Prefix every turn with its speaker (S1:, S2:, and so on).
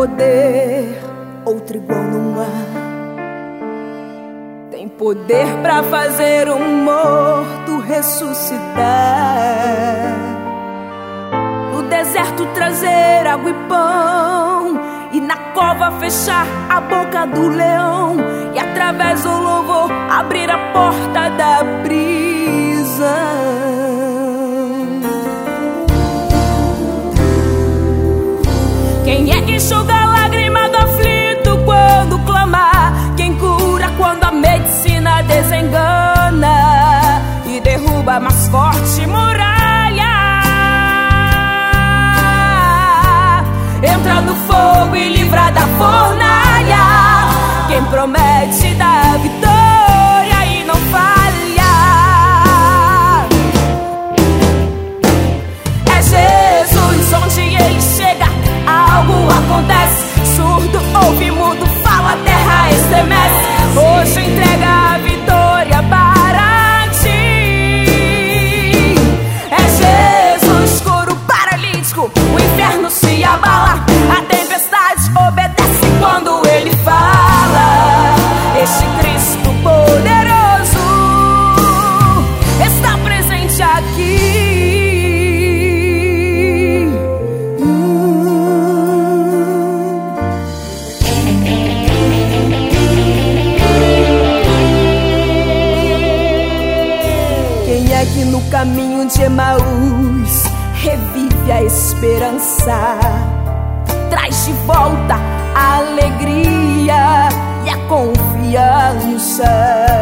S1: poder, outro igual não há. Tem poder pra fazer um morto ressuscitar, no deserto trazer água e pão, e na cova fechar a boca do leão, e através do louvor abrir a porta da prisão. Quem é que enxuga a lágrima do aflito quando clamar? Quem cura quando a medicina desengana e derruba a mais forte muralha? Entra no fogo e livra da fornalha. Quem promete dar vitória e não falha. É Jesus, onde ele chega algo acontece. Surdo ouve, mudo fala, a terra estremece. Hoje entrega a vitória para ti. É Jesus, cura o paralítico, o inferno se abala, a tempestade obedece quando ele fala. Este Cristo poderoso está presente aqui. Quem é que no caminho de Emaús revive a esperança, traz de volta a alegria e a confiança?